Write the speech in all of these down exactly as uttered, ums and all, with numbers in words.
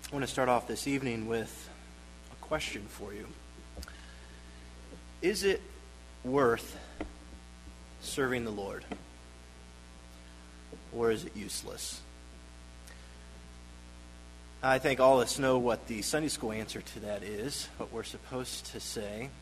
I want to start off this evening with a question for you. Is it worth serving the Lord? Or is it useless? I think all of us know what the Sunday school answer to that is, what we're supposed to say.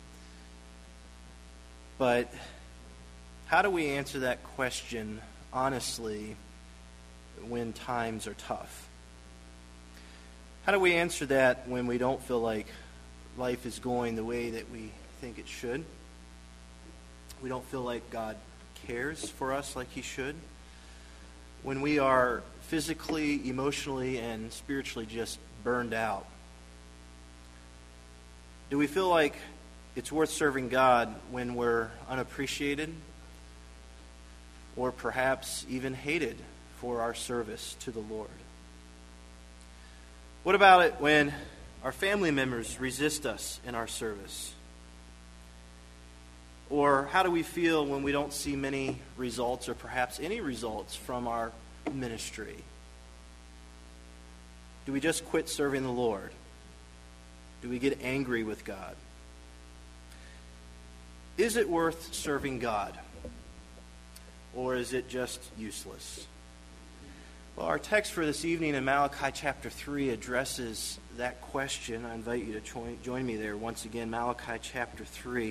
But how do we answer that question honestly when times are tough? How do we answer that when we don't feel like life is going the way that we think it should? We don't feel like God cares for us like He should? When we are physically, emotionally, and spiritually just burned out? Do we feel like it's worth serving God when we're unappreciated or perhaps even hated for our service to the Lord? What about it when our family members resist us in our service? Or how do we feel when we don't see many results or perhaps any results from our ministry? Do we just quit serving the Lord? Do we get angry with God? Is it worth serving God? Or is it just useless? Well, our text for this evening in Malachi chapter three addresses that question. I invite you to join, join me there once again, Malachi chapter three.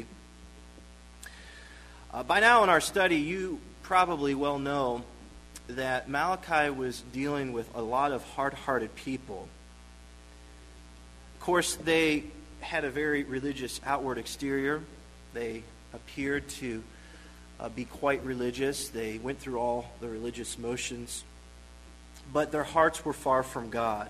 Uh, by now in our study, you probably well know that Malachi was dealing with a lot of hard-hearted people. Of course, they had a very religious outward exterior. They appeared to uh, be quite religious. They went through all the religious motions, but their hearts were far from God.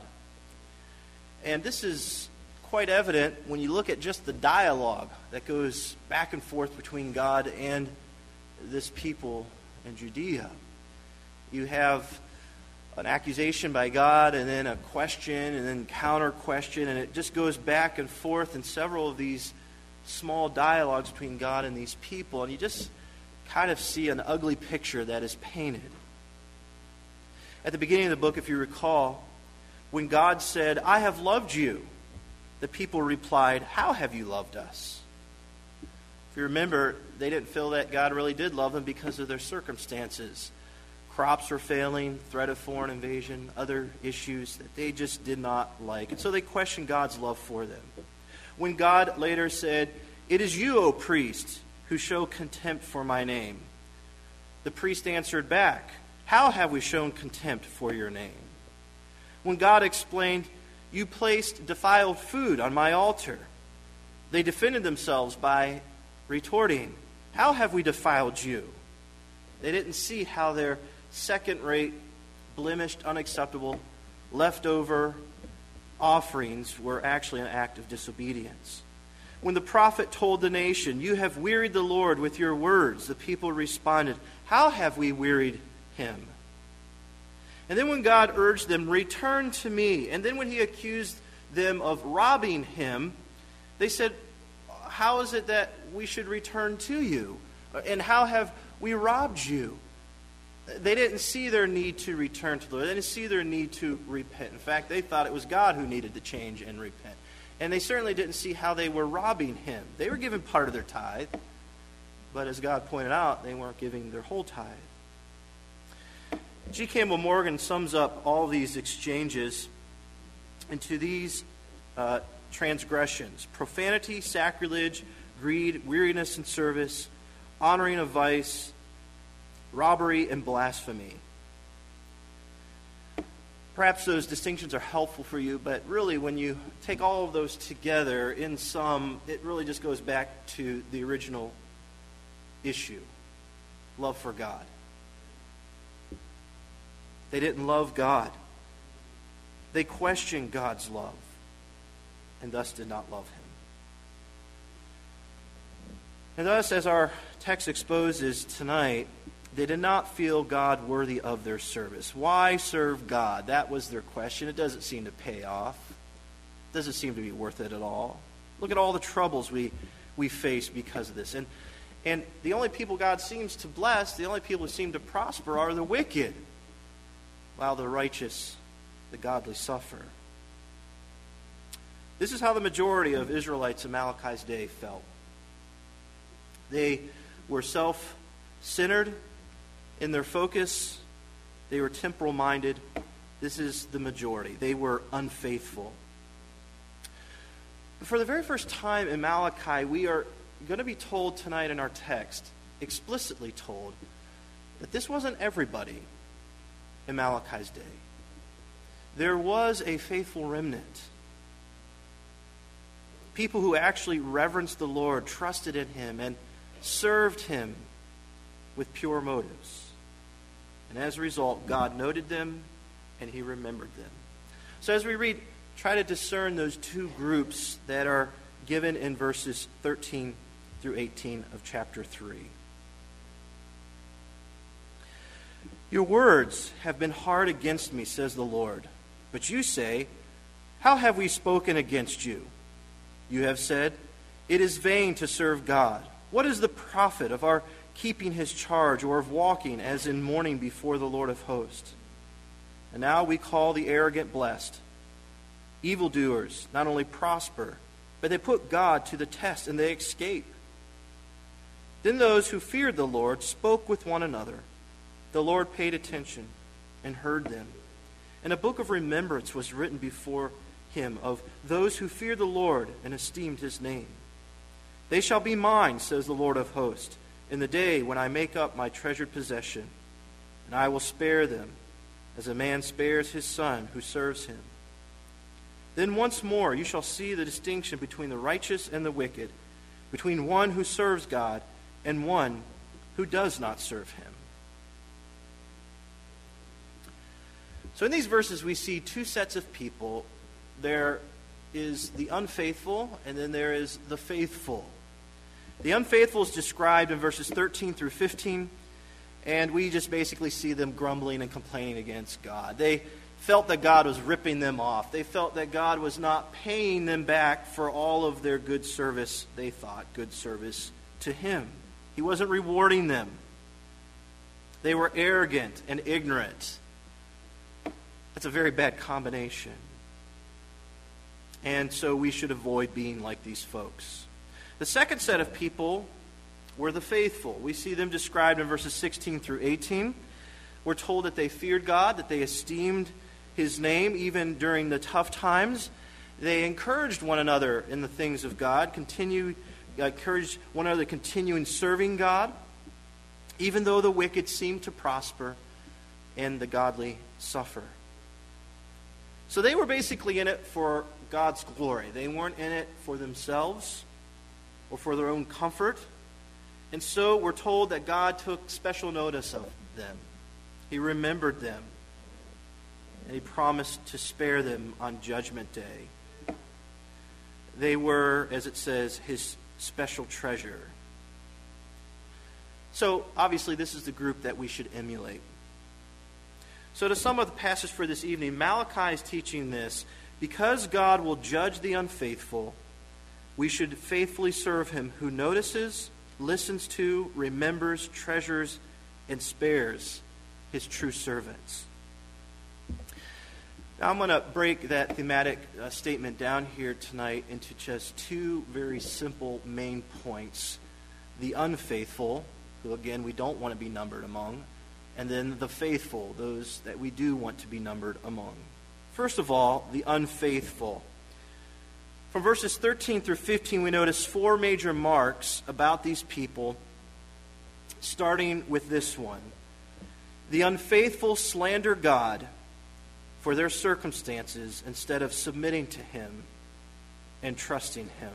And this is quite evident when you look at just the dialogue that goes back and forth between God and this people in Judea. You have an accusation by God and then a question and then counter question, and it just goes back and forth in several of these small dialogues between God and these people, and you just kind of see an ugly picture that is painted. At the beginning of the book, if you recall, when God said, "I have loved you," the people replied, "How have you loved us?" If you remember, they didn't feel that God really did love them because of their circumstances. Crops were failing, threat of foreign invasion, other issues that they just did not like. And so they questioned God's love for them. When God later said, "It is you, O priest, who show contempt for my name," the priest answered back, "How have we shown contempt for your name?" When God explained, "You placed defiled food on my altar," they defended themselves by retorting, "How have we defiled you?" They didn't see how their second-rate, blemished, unacceptable, leftover offerings were actually an act of disobedience. When the prophet told the nation, "You have wearied the Lord with your words," the people responded, "How have we wearied him?" And then when God urged them, "Return to me," and then when he accused them of robbing him, they said, "How is it that we should return to you? And how have we robbed you?" They didn't see their need to return to the Lord. They didn't see their need to repent. In fact, they thought it was God who needed to change and repent. And they certainly didn't see how they were robbing him. They were giving part of their tithe, but as God pointed out, they weren't giving their whole tithe. G. Campbell Morgan sums up all these exchanges into these uh, transgressions: profanity, sacrilege, greed, weariness in service, honoring of vice, robbery, and blasphemy. Perhaps those distinctions are helpful for you, but really when you take all of those together, in sum, it really just goes back to the original issue: love for God. They didn't love God. They questioned God's love and thus did not love him. And thus, as our text exposes tonight, they did not feel God worthy of their service. Why serve God? That was their question. It doesn't seem to pay off. It doesn't seem to be worth it at all. Look at all the troubles we, we face because of this. And, and the only people God seems to bless, the only people who seem to prosper are the wicked, while the righteous, the godly, suffer. This is how the majority of Israelites in Malachi's day felt. They were self-centered in their focus. They were temporal-minded. This is the majority. They were unfaithful. For the very first time in Malachi, we are going to be told tonight in our text, explicitly told, that this wasn't everybody in Malachi's day. There was a faithful remnant. People who actually reverenced the Lord, trusted in Him, and served Him with pure motives. And as a result, God noted them and He remembered them. So as we read, try to discern those two groups that are given in verses thirteen through eighteen of chapter three. Your words have been hard against me, says the Lord. But you say, how have we spoken against you? You have said, it is vain to serve God. What is the profit of our keeping His charge, or of walking as in mourning before the Lord of hosts? And now we call the arrogant blessed. Evildoers not only prosper, but they put God to the test, and they escape. Then those who feared the Lord spoke with one another. The Lord paid attention and heard them. And a book of remembrance was written before Him of those who feared the Lord and esteemed His name. They shall be mine, says the Lord of hosts, in the day when I make up my treasured possession. And I will spare them, as a man spares his son who serves him. Then once more you shall see the distinction between the righteous and the wicked, between one who serves God and one who does not serve Him. So in these verses we see two sets of people. There is the unfaithful, and then there is the faithful. The unfaithful is described in verses thirteen through fifteen, and we just basically see them grumbling and complaining against God. They felt that God was ripping them off. They felt that God was not paying them back for all of their good service, they thought, good service to Him. He wasn't rewarding them. They were arrogant and ignorant. That's a very bad combination. And so we should avoid being like these folks. The second set of people were the faithful. We see them described in verses sixteen through eighteen. We're told that they feared God, that they esteemed His name even during the tough times. They encouraged one another in the things of God, continue, encouraged one another to continue in serving God, even though the wicked seem to prosper and the godly suffer. So they were basically in it for God's glory. They weren't in it for themselves or for their own comfort. And so we're told that God took special notice of them. He remembered them. And He promised to spare them on Judgment Day. They were, as it says, His special treasure. So obviously this is the group that we should emulate. So to sum up the passage for this evening, Malachi is teaching this. Because God will judge the unfaithful, we should faithfully serve Him who notices, listens to, remembers, treasures, and spares His true servants. Now I'm going to break that thematic uh, statement down here tonight into just two very simple main points. The unfaithful, who again we don't want to be numbered among, and then the faithful, those that we do want to be numbered among. First of all, the unfaithful. From verses thirteen through fifteen, we notice four major marks about these people, starting with this one. The unfaithful slander God for their circumstances instead of submitting to Him and trusting Him.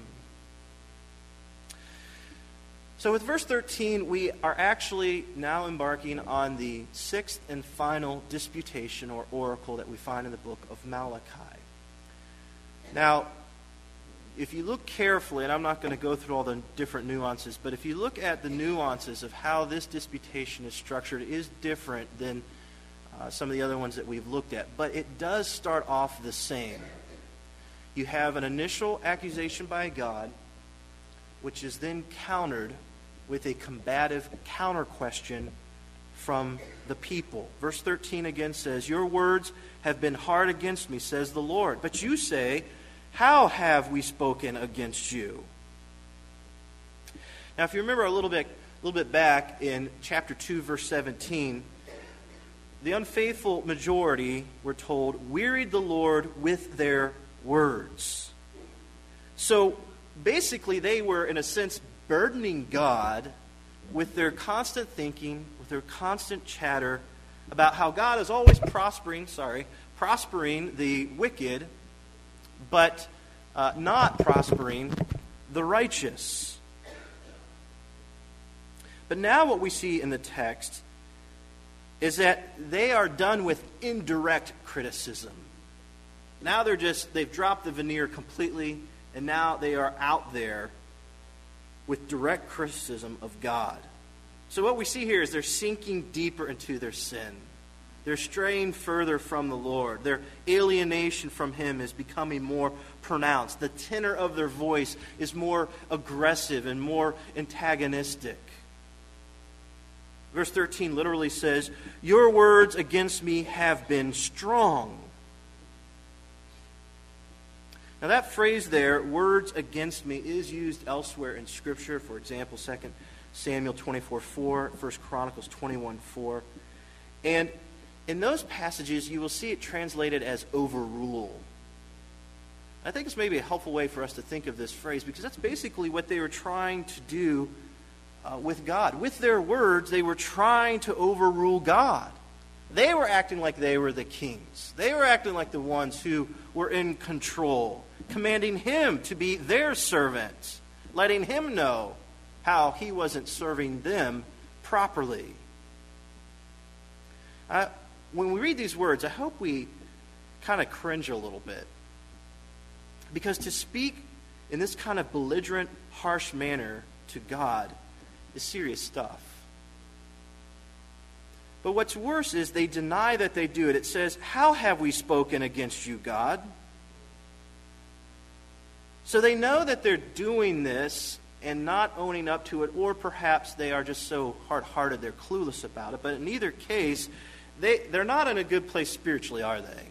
So with verse thirteen, we are actually now embarking on the sixth and final disputation or oracle that we find in the book of Malachi. Now, if you look carefully, and I'm not going to go through all the different nuances, but if you look at the nuances of how this disputation is structured, it is different than uh, some of the other ones that we've looked at. But it does start off the same. You have an initial accusation by God, which is then countered with a combative counter question from the people. Verse thirteen again says, your words have been hard against me, says the Lord. But you say, How have we spoken against you? Now, if you remember a little bit, a little bit back in chapter two, verse seventeen, the unfaithful majority, we're told, wearied the Lord with their words. So basically, they were, in a sense, burdening God with their constant thinking, with their constant chatter about how God is always prospering, sorry, prospering the wicked, but uh, not prospering the righteous. But now what we see in the text is that they are done with indirect criticism. Now they're just, they've dropped the veneer completely, and now they are out there with direct criticism of God. So what we see here is they're sinking deeper into their sin. They're straying further from the Lord. Their alienation from Him is becoming more pronounced. The tenor of their voice is more aggressive and more antagonistic. Verse thirteen literally says, "Your words against me have been strong." Now that phrase there, "words against me," is used elsewhere in Scripture. For example, Second Samuel twenty-four four, First Chronicles twenty-one four. And in those passages, you will see it translated as overrule. I think it's maybe a helpful way for us to think of this phrase, because that's basically what they were trying to do uh, with God. With their words, they were trying to overrule God. They were acting like they were the kings. They were acting like the ones who were in control, commanding Him to be their servant, letting Him know how He wasn't serving them properly. I, when we read these words, I hope we kind of cringe a little bit. Because to speak in this kind of belligerent, harsh manner to God is serious stuff. But what's worse is they deny that they do it. It says, "How have we spoken against you, God?" So they know that they're doing this and not owning up to it, or perhaps they are just so hard-hearted they're clueless about it. But in either case, they, they're not in a good place spiritually, are they?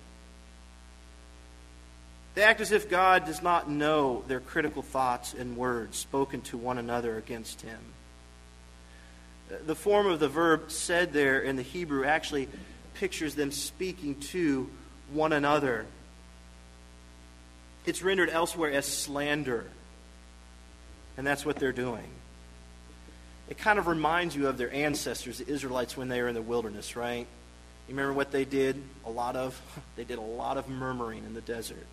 They act as if God does not know their critical thoughts and words spoken to one another against Him. The form of the verb said there in the Hebrew actually pictures them speaking to one another. It's rendered elsewhere as slander. And that's what they're doing. It kind of reminds you of their ancestors, the Israelites, when they were in the wilderness, right? You remember what they did? A lot of, they did a lot of murmuring in the desert.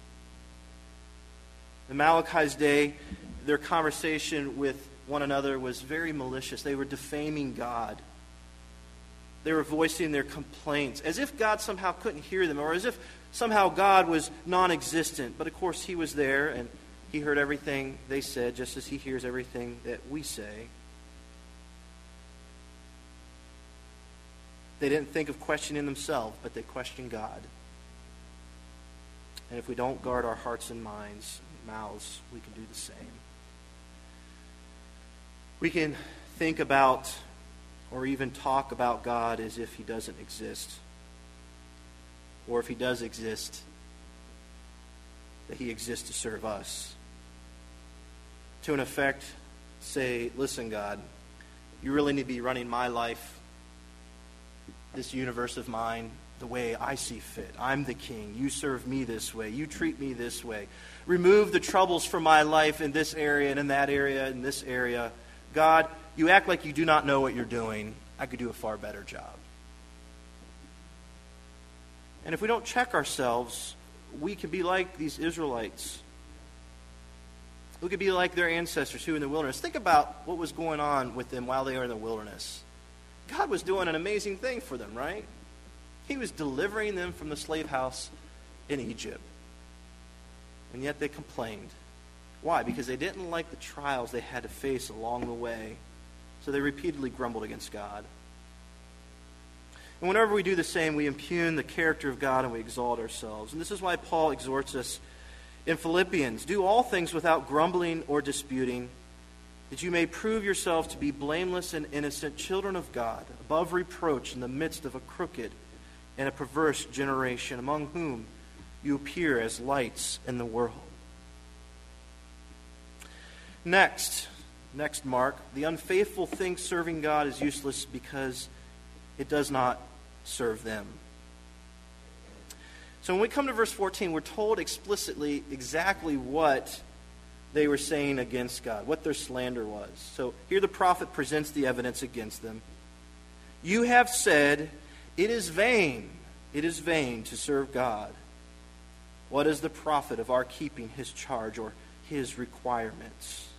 In Malachi's day, their conversation with one another was very malicious. They were defaming God. They were voicing their complaints, as if God somehow couldn't hear them, or as if somehow God was non-existent. But of course, He was there, and He heard everything they said, just as He hears everything that we say. They didn't think of questioning themselves, but they questioned God. And if we don't guard our hearts and minds, mouths, we can do the same. We can think about or even talk about God as if He doesn't exist. Or if He does exist, that He exists to serve us. To, in effect, say, "Listen, God, you really need to be running my life, this universe of mine, the way I see fit. I'm the king. You serve me this way. You treat me this way. Remove the troubles from my life in this area and in that area and this area. God, you act like you do not know what you're doing. I could do a far better job." And if we don't check ourselves, we could be like these Israelites. We could be like their ancestors who in the wilderness. Think about what was going on with them while they were in the wilderness. God was doing an amazing thing for them, right? He was delivering them from the slave house in Egypt. And yet they complained. Why? Because they didn't like the trials they had to face along the way. So they repeatedly grumbled against God. And whenever we do the same, we impugn the character of God and we exalt ourselves. And this is why Paul exhorts us in Philippians, "Do all things without grumbling or disputing, that you may prove yourselves to be blameless and innocent, children of God, above reproach in the midst of a crooked and a perverse generation, among whom you appear as lights in the world." Next, next mark, the unfaithful thinks serving God is useless because it does not serve them. So when we come to verse fourteen, we're told explicitly exactly what they were saying against God, what their slander was. So here the prophet presents the evidence against them. You have said, it is vain, it is vain to serve God. What is the profit of our keeping his charge or his requirements?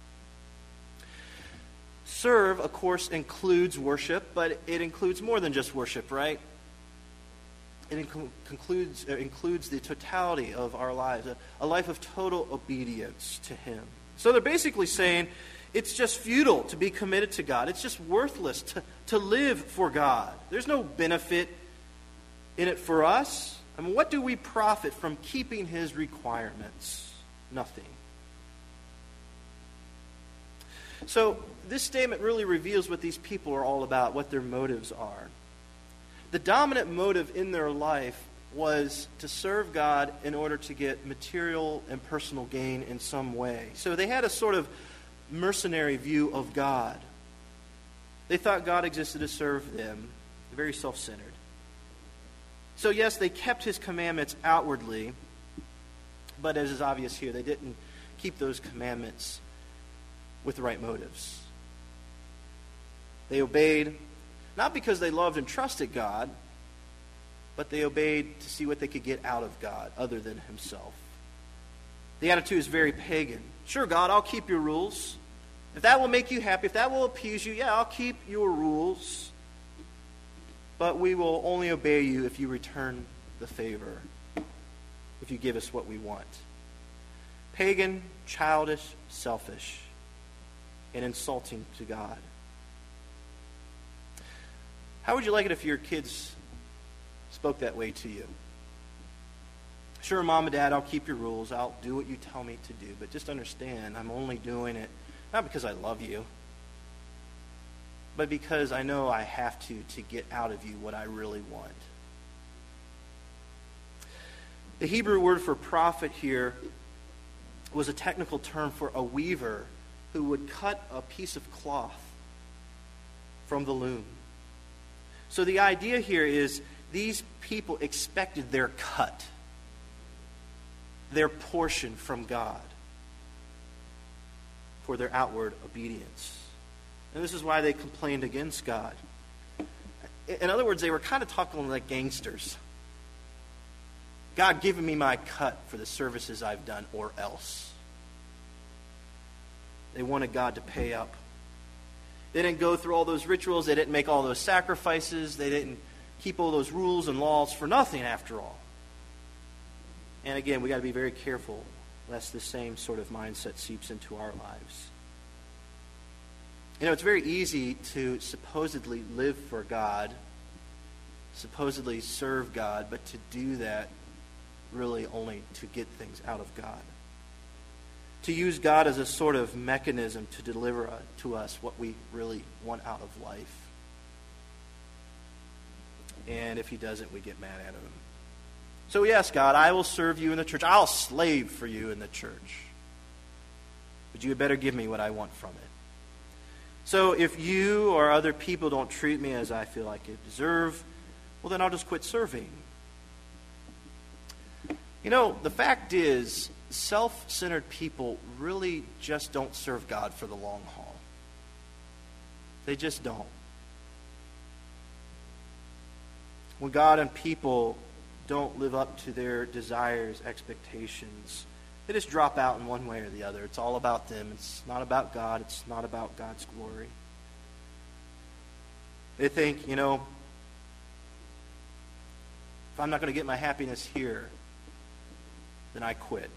Serve, of course, includes worship, but it includes more than just worship, right? It includes, uh, includes the totality of our lives, a, a life of total obedience to him. So they're basically saying it's just futile to be committed to God. It's just worthless to, to live for God. There's no benefit in it for us. I mean, what do we profit from keeping his requirements? Nothing. So this statement really reveals what these people are all about, what their motives are. The dominant motive in their life was to serve God in order to get material and personal gain in some way. So they had a sort of mercenary view of God. They thought God existed to serve them. Very self-centered. So yes, they kept his commandments outwardly, but as is obvious here, they didn't keep those commandments with the right motives. They obeyed not because they loved and trusted God, but they obeyed to see what they could get out of God other than himself. The attitude is very pagan. Sure, God, I'll keep your rules. If that will make you happy, if that will appease you, yeah, I'll keep your rules. But we will only obey you if you return the favor, if you give us what we want. Pagan, childish, selfish, and insulting to God. How would you like it if your kids spoke that way to you? Sure, Mom and Dad, I'll keep your rules. I'll do what you tell me to do. But just understand, I'm only doing it not because I love you, but because I know I have to to get out of you what I really want. The Hebrew word for prophet here was a technical term for a weaver who would cut a piece of cloth from the loom. So the idea here is these people expected their cut, their portion from God for their outward obedience. And this is why they complained against God. In other words, they were kind of talking like gangsters. God, give me my cut for the services I've done or else. They wanted God to pay up. They didn't go through all those rituals. They didn't make all those sacrifices. They didn't keep all those rules and laws for nothing after all. And again, we got to be very careful lest the same sort of mindset seeps into our lives. You know, it's very easy to supposedly live for God, supposedly serve God, but to do that really only to get things out of God. To use God as a sort of mechanism to deliver to us what we really want out of life. And if he doesn't, we get mad at him. So yes, God, I will serve you in the church. I'll slave for you in the church. But you had better give me what I want from it. So if you or other people don't treat me as I feel like I deserve, well, then I'll just quit serving. You know, the fact is, self-centered people really just don't serve God for the long haul. They just don't. When God and people don't live up to their desires, expectations, they just drop out in one way or the other. It's all about them. It's not about God. It's not about God's glory. They think, you know, if I'm not going to get my happiness here, then I quit.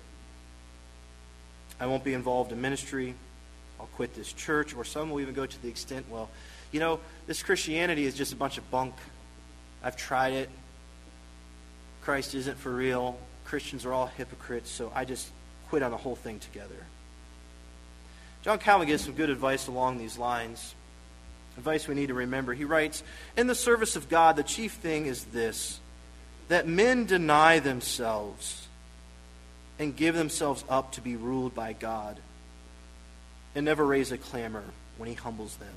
I won't be involved in ministry. I'll quit this church. Or some will even go to the extent, well, you know, this Christianity is just a bunch of bunk. I've tried it. Christ isn't for real. Christians are all hypocrites, so I just quit on the whole thing together. John Calvin gives some good advice along these lines. Advice we need to remember. He writes, in the service of God, the chief thing is this, that men deny themselves and give themselves up to be ruled by God. and never raise a clamor when he humbles them.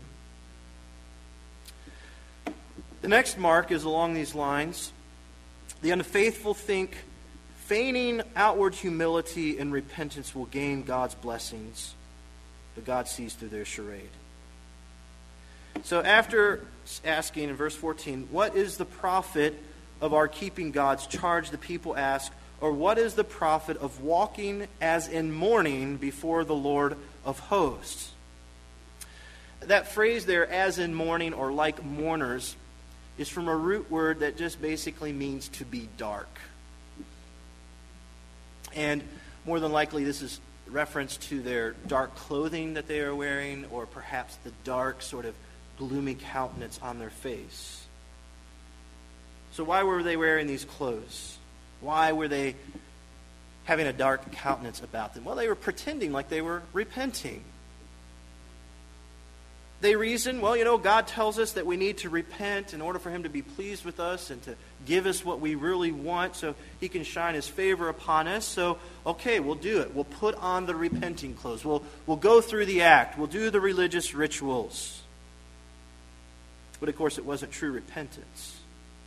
The next mark is along these lines. The unfaithful think feigning outward humility and repentance will gain God's blessings, but God sees through their charade. So after asking in verse fourteen, what is the profit of our keeping God's charge, the people ask, or what is the profit of walking as in mourning before the Lord of hosts? That phrase there, as in mourning or like mourners, is from a root word that just basically means to be dark. And more than likely this is reference to their dark clothing that they are wearing, or perhaps the dark sort of gloomy countenance on their face. So why were they wearing these clothes? Why were they having a dark countenance about them? Well, they were pretending like they were repenting. They reason, well, you know, God tells us that we need to repent in order for him to be pleased with us and to give us what we really want so he can shine his favor upon us. So, okay, we'll do it. We'll put on the repenting clothes. We'll, we'll go through the act. We'll do the religious rituals. But, of course, it wasn't true repentance.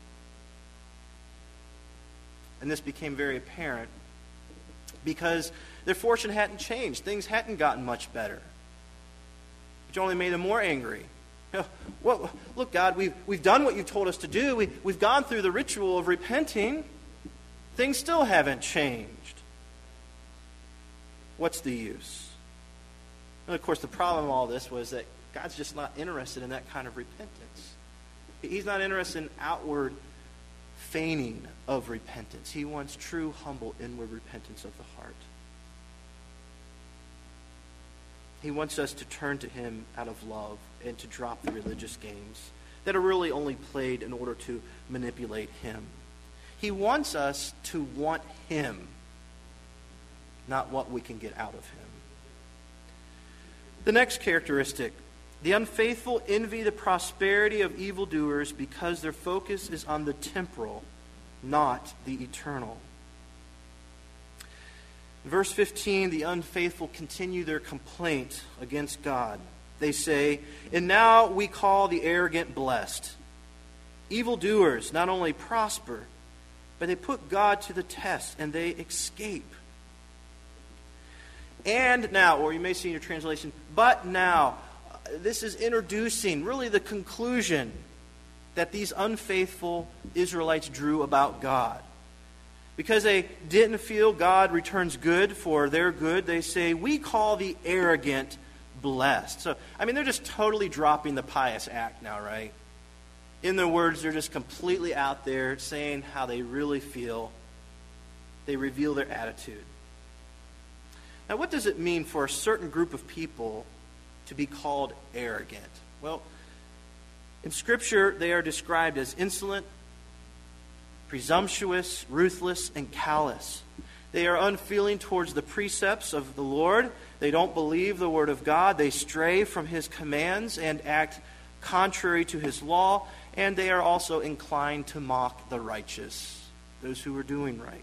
And this became very apparent because their fortune hadn't changed. Things hadn't gotten much better, which only made them more angry. You know, well, look, God, we've, we've done what you've told us to do. We, we've gone through the ritual of repenting. Things still haven't changed. What's the use? And, of course, the problem of all this was that God's just not interested in that kind of repentance. He's not interested in outward feigning of repentance. He wants true, humble, inward repentance of the heart. He wants us to turn to him out of love and to drop the religious games that are really only played in order to manipulate him. He wants us to want him, not what we can get out of him. The next characteristic: the unfaithful envy the prosperity of evildoers because their focus is on the temporal, not the eternal. In verse fifteen, the unfaithful continue their complaint against God. They say, "And now we call the arrogant blessed." Evildoers not only prosper, but they put God to the test and they escape. And now, or you may see in your translation, but now. This is introducing really the conclusion that these unfaithful Israelites drew about God. Because they didn't feel God returns good for their good, they say, we call the arrogant blessed. So, I mean, they're just totally dropping the pious act now, right? In their words, they're just completely out there saying how they really feel. They reveal their attitude. Now, what does it mean for a certain group of people to be called arrogant? Well, in Scripture, they are described as insolent, presumptuous, ruthless, and callous. They are unfeeling towards the precepts of the Lord. They don't believe the Word of God. They stray from his commands and act contrary to his law. And they are also inclined to mock the righteous, those who are doing right.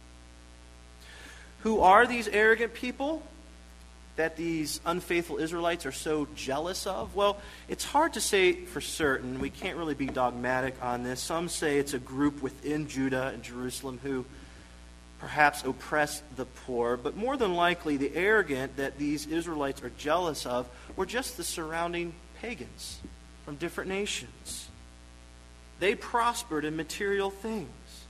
Who are these arrogant people that these unfaithful Israelites are so jealous of? Well, it's hard to say for certain. We can't really be dogmatic on this. Some say it's a group within Judah and Jerusalem who perhaps oppress the poor. But more than likely, the arrogant that these Israelites are jealous of were just the surrounding pagans from different nations. They prospered in material things.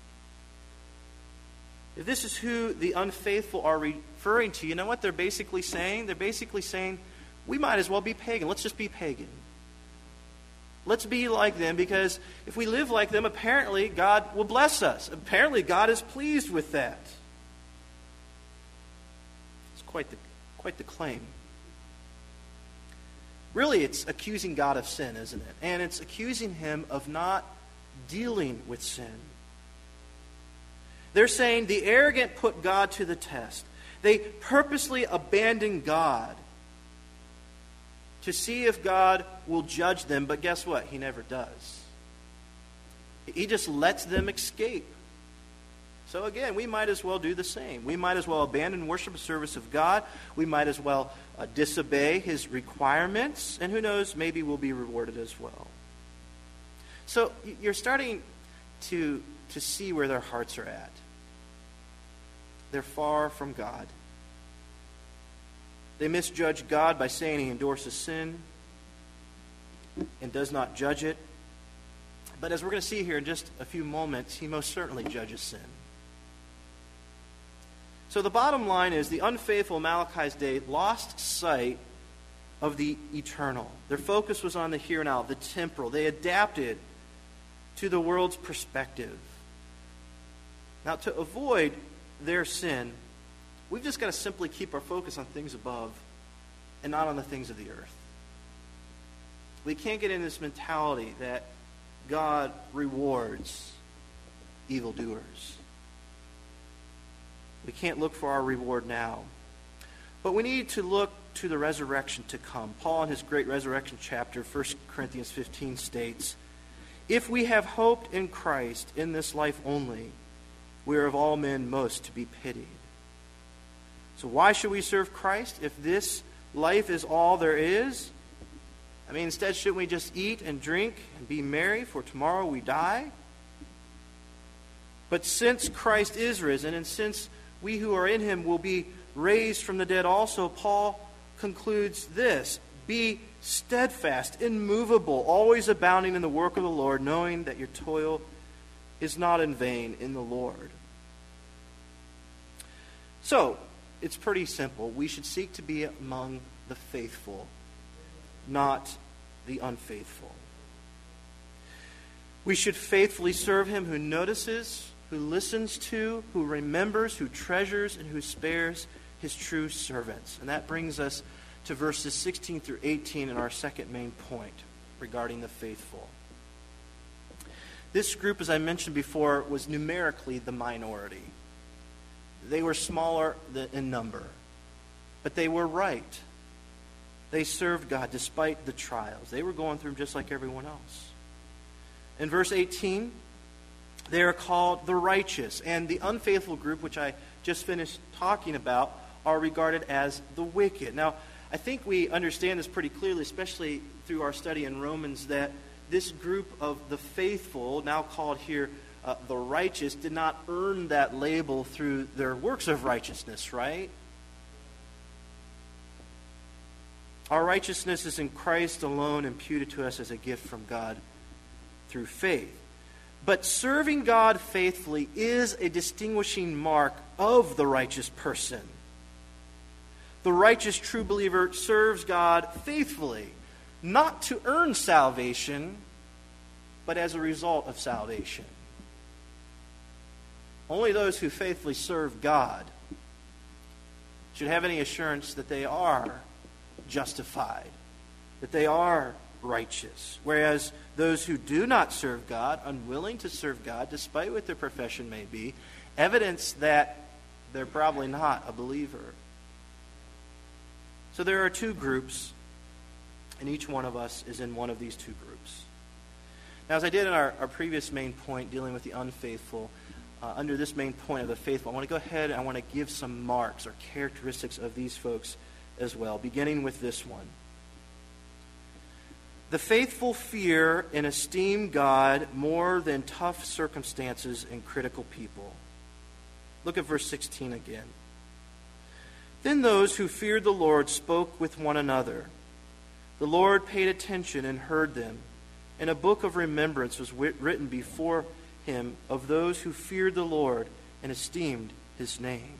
If this is who the unfaithful are referring to, you know what they're basically saying? They're basically saying, we might as well be pagan. Let's just be pagan. Let's be like them, because if we live like them, apparently God will bless us. Apparently God is pleased with that. It's quite the, quite the claim. Really, it's accusing God of sin, isn't it? And it's accusing him of not dealing with sin. They're saying the arrogant put God to the test. They purposely abandon God to see if God will judge them. But guess what? He never does. He just lets them escape. So again, we might as well do the same. We might as well abandon worship and service of God. We might as well uh, disobey his requirements. And who knows, maybe we'll be rewarded as well. So you're starting to, to see where their hearts are at. They're far from God. They misjudge God by saying he endorses sin and does not judge it. But as we're going to see here in just a few moments, he most certainly judges sin. So the bottom line is the unfaithful Malachi's day lost sight of the eternal. Their focus was on the here and now, the temporal. They adapted to the world's perspective. Now, to avoid their sin, we've just got to simply keep our focus on things above and not on the things of the earth. We can't get in this mentality that God rewards evildoers. We can't look for our reward now. But we need to look to the resurrection to come. Paul in his great resurrection chapter, First Corinthians fifteen, states, "If we have hoped in Christ in this life only, we are of all men most to be pitied." So why should we serve Christ if this life is all there is? I mean, instead, shouldn't we just eat and drink and be merry, for tomorrow we die? But since Christ is risen, and since we who are in him will be raised from the dead also, Paul concludes this: "Be steadfast, immovable, always abounding in the work of the Lord, knowing that your toil is not in vain in the Lord." So, it's pretty simple. We should seek to be among the faithful, not the unfaithful. We should faithfully serve him who notices, who listens to, who remembers, who treasures, and who spares his true servants. And that brings us to verses sixteen through eighteen in our second main point regarding the faithful. This group, as I mentioned before, was numerically the minority. They were smaller in number, but they were right. They served God despite the trials. They were going through them just like everyone else. In verse eighteen, they are called the righteous. And the unfaithful group, which I just finished talking about, are regarded as the wicked. Now, I think we understand this pretty clearly, especially through our study in Romans, that this group of the faithful, now called here uh, the righteous, did not earn that label through their works of righteousness, right? Our righteousness is in Christ alone, imputed to us as a gift from God through faith. But serving God faithfully is a distinguishing mark of the righteous person. The righteous true believer serves God faithfully, not to earn salvation, but as a result of salvation. Only those who faithfully serve God should have any assurance that they are justified, that they are righteous. Whereas those who do not serve God, unwilling to serve God, despite what their profession may be, evidence that they're probably not a believer. So there are two groups, and each one of us is in one of these two groups. Now, as I did in our, our previous main point, dealing with the unfaithful, uh, under this main point of the faithful, I want to go ahead and I want to give some marks or characteristics of these folks as well, beginning with this one. The faithful fear and esteem God more than tough circumstances and critical people. Look at verse sixteen again. Then those who feared the Lord spoke with one another. The Lord paid attention and heard them, and a book of remembrance was written before him of those who feared the Lord and esteemed his name.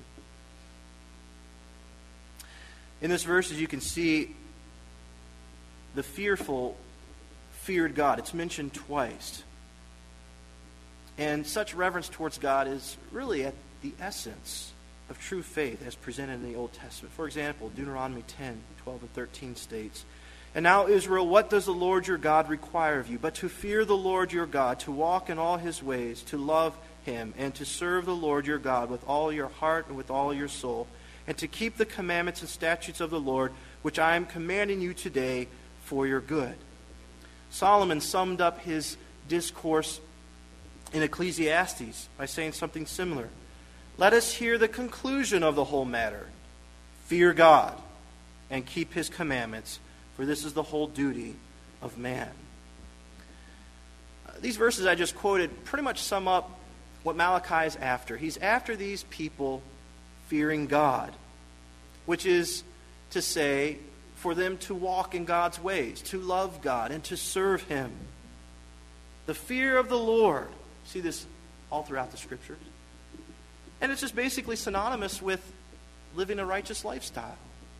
In this verse, as you can see, the fearful feared God. It's mentioned twice. And such reverence towards God is really at the essence of true faith as presented in the Old Testament. For example, Deuteronomy ten, twelve and thirteen states, "And now, Israel, what does the Lord your God require of you? But to fear the Lord your God, to walk in all his ways, to love him, and to serve the Lord your God with all your heart and with all your soul, and to keep the commandments and statutes of the Lord, which I am commanding you today for your good." Solomon summed up his discourse in Ecclesiastes by saying something similar. let us hear the conclusion of the whole matter. Fear God and keep his commandments, for this is the whole duty of man. These verses I just quoted pretty much sum up what Malachi is after. He's after these people fearing God, which is to say, for them to walk in God's ways, to love God, and to serve him. The fear of the Lord. See this all throughout the Scriptures. And it's just basically synonymous with living a righteous lifestyle.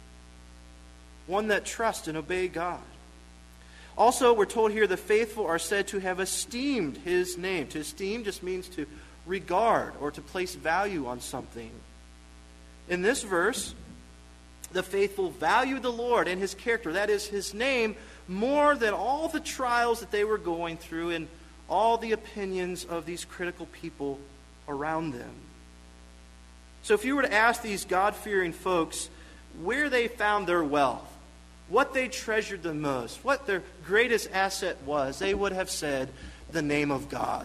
One that trusts and obeys God. Also, we're told here the faithful are said to have esteemed his name. To esteem just means to regard or to place value on something. In this verse, the faithful valued the Lord and his character, that is, his name, more than all the trials that they were going through and all the opinions of these critical people around them. So if you were to ask these God-fearing folks where they found their wealth, what they treasured the most, what their greatest asset was, they would have said the name of God,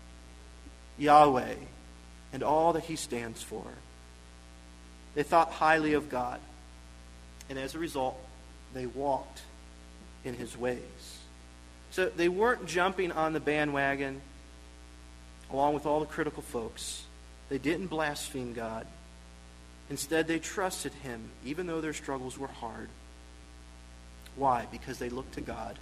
Yahweh, and all that he stands for. They thought highly of God, and as a result, they walked in his ways. So they weren't jumping on the bandwagon along with all the critical folks. They didn't blaspheme God. Instead, they trusted him, even though their struggles were hard. Why? Because they looked to God.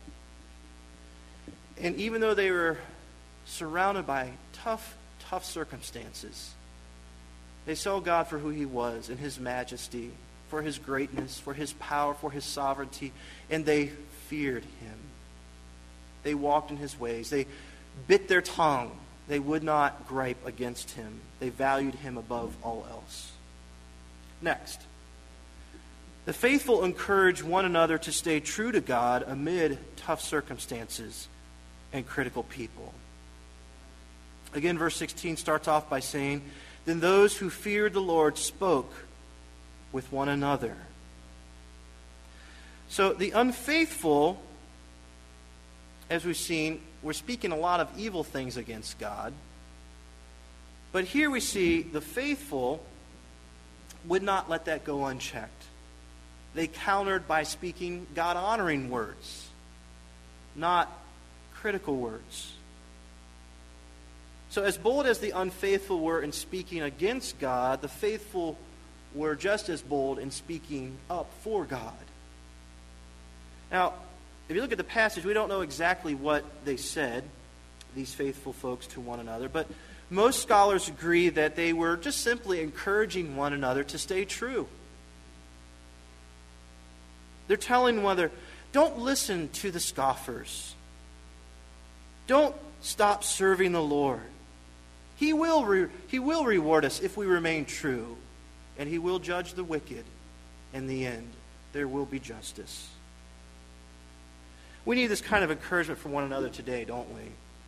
And even though they were surrounded by tough, tough circumstances, they saw God for who he was in his majesty, for his greatness, for his power, for his sovereignty, and they feared him. They walked in his ways. They bit their tongue. They would not gripe against him. They valued him above all else. Next, the faithful encourage one another to stay true to God amid tough circumstances and critical people. Again, verse sixteen starts off by saying, "Then those who feared the Lord spoke with one another." So the unfaithful, as we've seen, were speaking a lot of evil things against God. But here we see the faithful would not let that go unchecked. They countered by speaking God-honoring words, not critical words. So as bold as the unfaithful were in speaking against God, the faithful were just as bold in speaking up for God. Now, if you look at the passage, we don't know exactly what they said, these faithful folks, to one another, but most scholars agree that they were just simply encouraging one another to stay true. They're telling one another, don't listen to the scoffers. Don't stop serving the Lord. He will, re- he will reward us if we remain true, and he will judge the wicked. In the end, there will be justice. We need this kind of encouragement from one another today, don't we?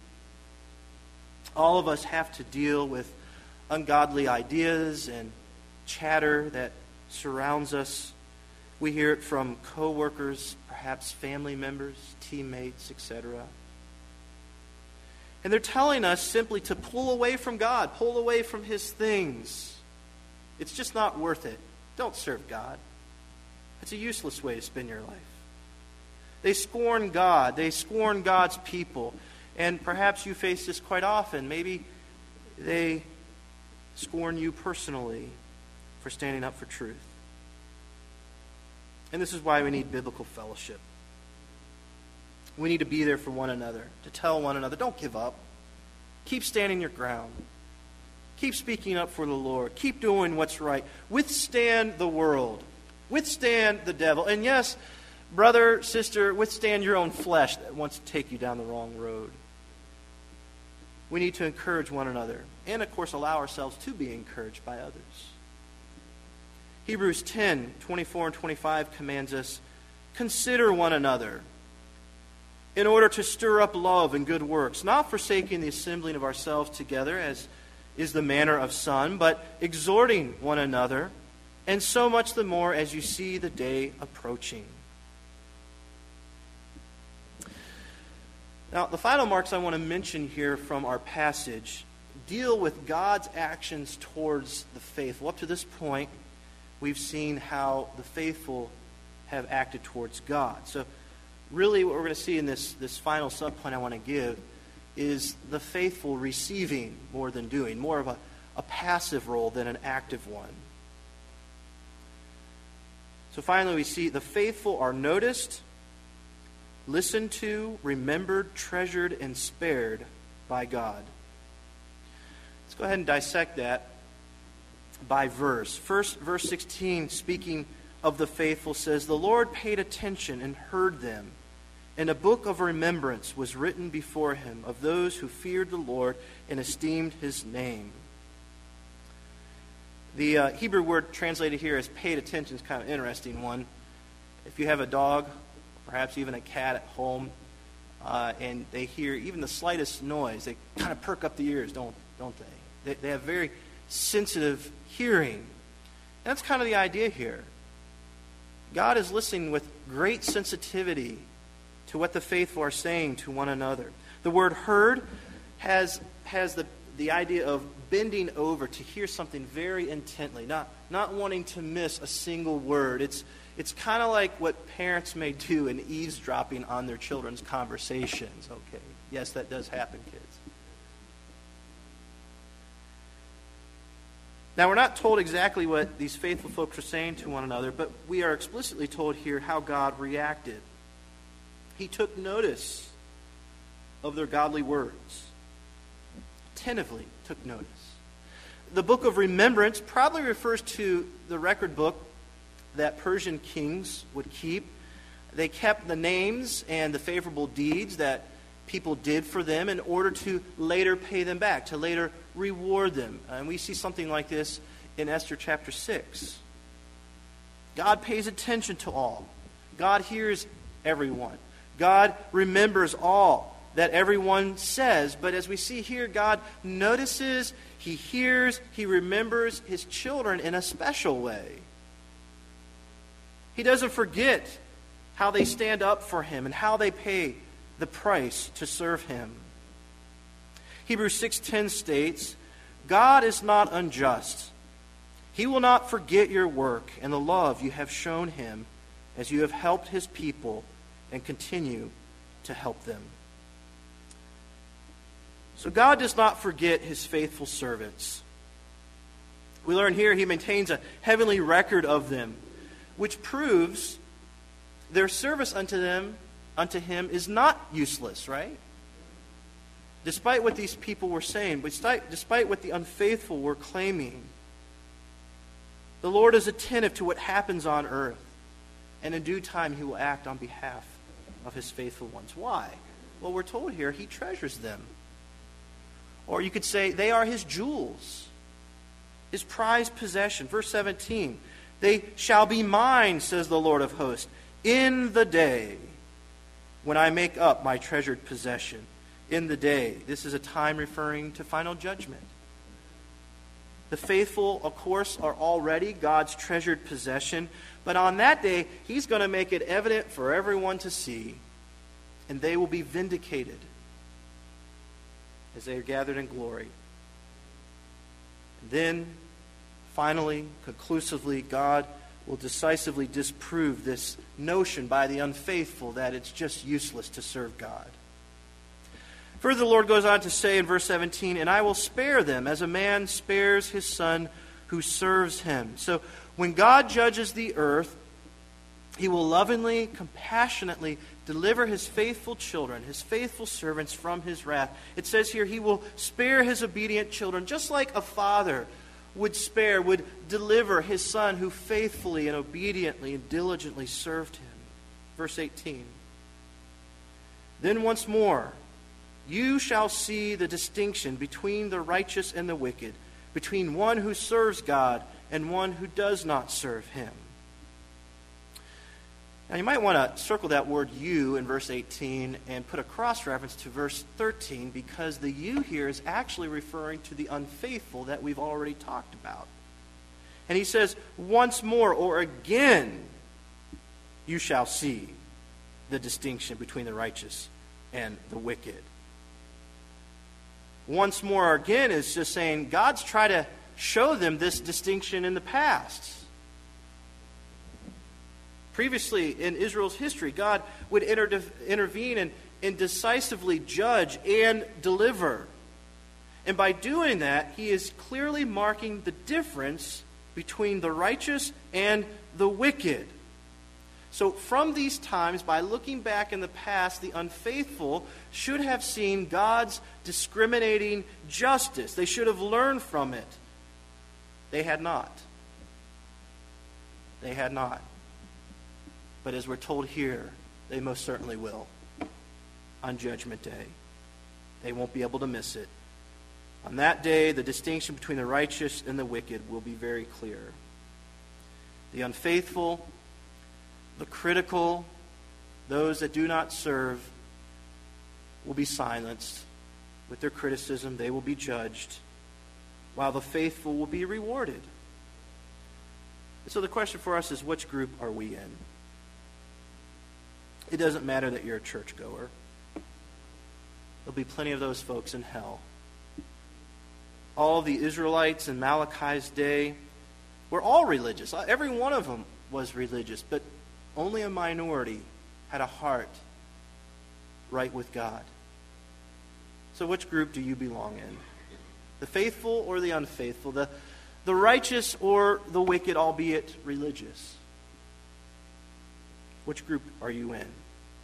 All of us have to deal with ungodly ideas and chatter that surrounds us. We hear it from co-workers, perhaps family members, teammates, et cetera. And they're telling us simply to pull away from God, pull away from his things. It's just not worth it. Don't serve God. It's a useless way to spend your life. They scorn God. They scorn God's people. And perhaps you face this quite often. Maybe they scorn you personally for standing up for truth. And this is why we need biblical fellowship. We need to be there for one another, to tell one another, don't give up. Keep standing your ground. Keep speaking up for the Lord. Keep doing what's right. Withstand the world. Withstand the devil. And yes, brother, sister, withstand your own flesh that wants to take you down the wrong road. We need to encourage one another and, of course, allow ourselves to be encouraged by others. Hebrews ten, twenty-four and twenty-five commands us, consider one another in order to stir up love and good works, not forsaking the assembling of ourselves together, as is the manner of some, but exhorting one another, and so much the more as you see the day approaching. Now, the final marks I want to mention here from our passage deal with God's actions towards the faithful. Up to this point, we've seen how the faithful have acted towards God. So really what we're going to see in this, this final subpoint I want to give is the faithful receiving more than doing, more of a, a passive role than an active one. So finally we see the faithful are noticed, listened to, remembered, treasured, and spared by God. Let's go ahead and dissect that by verse. First, verse sixteen, speaking of the faithful, says, "The Lord paid attention and heard them, and a book of remembrance was written before him of those who feared the Lord and esteemed his name." The uh, Hebrew word translated here as paid attention is kind of an interesting one. If you have a dog, perhaps even a cat at home, uh, and they hear even the slightest noise, they kind of perk up the ears, don't, don't they? they? They have very sensitive hearing. And that's kind of the idea here. God is listening with great sensitivity to what the faithful are saying to one another. The word heard has, has the, the idea of bending over to hear something very intently, not, not wanting to miss a single word. It's, it's kind of like what parents may do in eavesdropping on their children's conversations. Okay, yes, that does happen, kids. Now, we're not told exactly what these faithful folks are saying to one another, but we are explicitly told here how God reacted. He took notice of their godly words. Attentively took notice. The book of remembrance probably refers to the record book that Persian kings would keep. They kept the names and the favorable deeds that people did for them in order to later pay them back, to later reward them. And we see something like this in Esther chapter six. God pays attention to all. God hears everyone. God remembers all that everyone says. But as we see here, God notices, He hears, He remembers His children in a special way. He doesn't forget how they stand up for Him and how they pay the price to serve Him. Hebrews six ten states, "God is not unjust. He will not forget your work and the love you have shown Him as you have helped His people and continue to help them." So God does not forget His faithful servants. We learn here He maintains a heavenly record of them, which proves their service unto them, unto Him is not useless, right? Despite what these people were saying, despite, despite what the unfaithful were claiming, the Lord is attentive to what happens on earth, and in due time He will act on behalf of His faithful ones. Why? Well, we're told here He treasures them. Or you could say they are His jewels, His prized possession. Verse seventeen, "They shall be mine, says the Lord of hosts, in the day when I make up my treasured possession." In the day. This is a time referring to final judgment. The faithful, of course, are already God's treasured possession. But on that day, He's going to make it evident for everyone to see. And they will be vindicated as they are gathered in glory. And then, finally, conclusively, God will decisively disprove this notion by the unfaithful that it's just useless to serve God. Further, the Lord goes on to say in verse seventeen, "And I will spare them as a man spares his son who serves him." So when God judges the earth, He will lovingly, compassionately deliver His faithful children, His faithful servants from His wrath. It says here He will spare His obedient children, just like a father would spare, would deliver his son who faithfully and obediently and diligently served Him. Verse eighteen, "Then once more, you shall see the distinction between the righteous and the wicked, between one who serves God and one who does not serve Him." Now you might want to circle that word "you" in verse eighteen and put a cross-reference to verse thirteen, because the "you" here is actually referring to the unfaithful that we've already talked about. And He says, "Once more," or again, "you shall see the distinction between the righteous and the wicked." once more again is just saying God's tried to show them this distinction in the past. Previously in Israel's history, God would inter- intervene and, and decisively judge and deliver. And by doing that, he is clearly marking the difference between the righteous and the wicked. So from these times, by looking back in the past, the unfaithful should have seen God's discriminating justice. They should have learned from it. They had not. They had not. But as we're told here, they most certainly will on Judgment Day. They won't be able to miss it. On that day, the distinction between the righteous and the wicked will be very clear. The unfaithful, the critical, those that do not serve, will be silenced. With their criticism, they will be judged, while the faithful will be rewarded. So the question for us is, which group are we in? It doesn't matter that you're a churchgoer. There'll be plenty of those folks in hell. All of the Israelites in Malachi's day were all religious. Every one of them was religious, but only a minority had a heart right with God. So which group do you belong in? The faithful or the unfaithful? The, the righteous or the wicked, albeit religious? Which group are you in?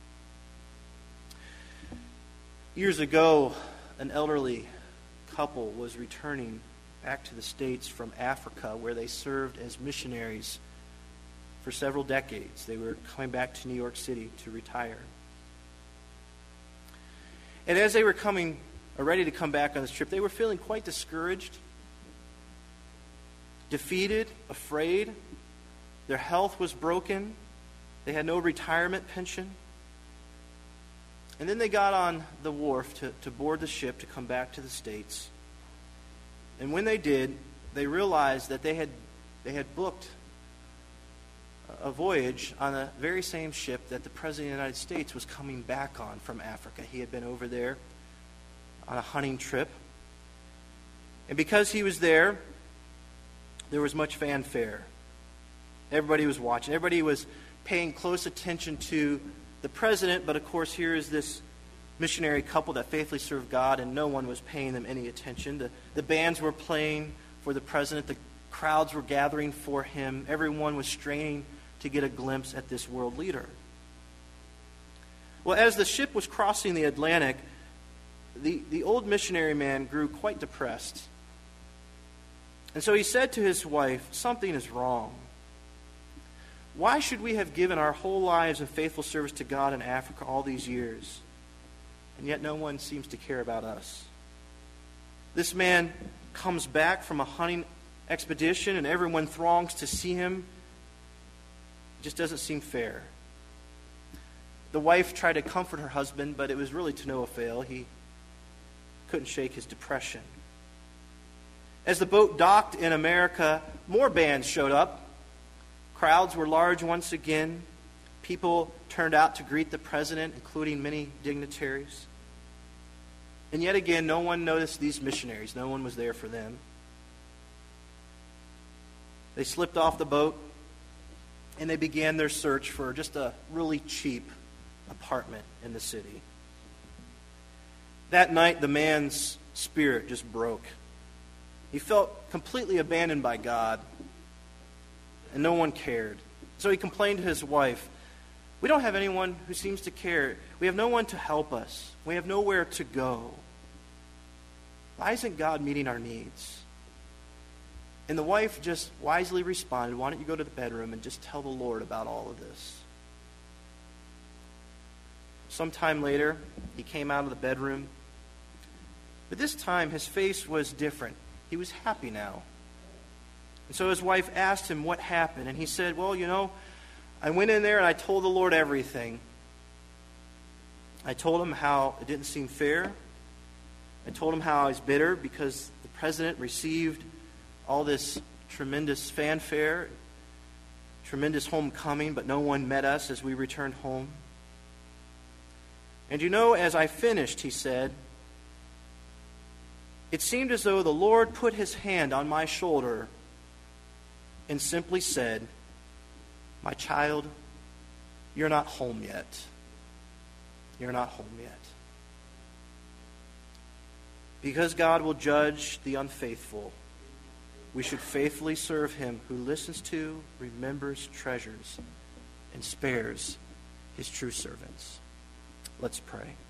Years ago, an elderly couple was returning back to the States from Africa, where they served as missionaries for several decades. They were coming back to New York City to retire. And as they were coming, or ready to come back on this trip, they were feeling quite discouraged, defeated, afraid. Their health was broken. They had no retirement pension. And then they got on the wharf to, to board the ship to come back to the States. And when they did, they realized that they had they had booked a voyage on the very same ship that the President of the United States was coming back on from Africa. He had been over there on a hunting trip. And because he was there, there was much fanfare. Everybody was watching. Everybody was paying close attention to the president, but of course here is this missionary couple that faithfully served God, and no one was paying them any attention. The, the bands were playing for the president. The crowds were gathering for him. Everyone was straining to get a glimpse at this world leader. Well, as the ship was crossing the Atlantic, the, the old missionary man grew quite depressed. And so he said to his wife, "Something is wrong. Why should we have given our whole lives in faithful service to God in Africa all these years, and yet no one seems to care about us? This man comes back from a hunting expedition and everyone throngs to see him. It just doesn't seem fair." The wife tried to comfort her husband, but it was really to no avail. He couldn't shake his depression. As the boat docked in America, more bands showed up. Crowds were large once again. People turned out to greet the president, including many dignitaries. And yet again, no one noticed these missionaries. No one was there for them. They slipped off the boat, and they began their search for just a really cheap apartment in the city. That night, the man's spirit just broke. He felt completely abandoned by God, and no one cared. So he complained to his wife, "We don't have anyone who seems to care. We have no one to help us. We have nowhere to go. Why isn't God meeting our needs?" And the wife just wisely responded, "Why don't you go to the bedroom and just tell the Lord about all of this?" Sometime later, he came out of the bedroom. But this time, his face was different. He was happy now. And so his wife asked him what happened. And he said, "Well, you know, I went in there and I told the Lord everything. I told him how it didn't seem fair. I told him how I was bitter because the president received all this tremendous fanfare, tremendous homecoming, but no one met us as we returned home. And you know, as I finished," he said, It seemed as though the Lord put his hand on my shoulder and simply said, "My child, you're not home yet. You're not home yet." Because God will judge the unfaithful, we should faithfully serve him who listens to, remembers, treasures, and spares his true servants. Let's pray.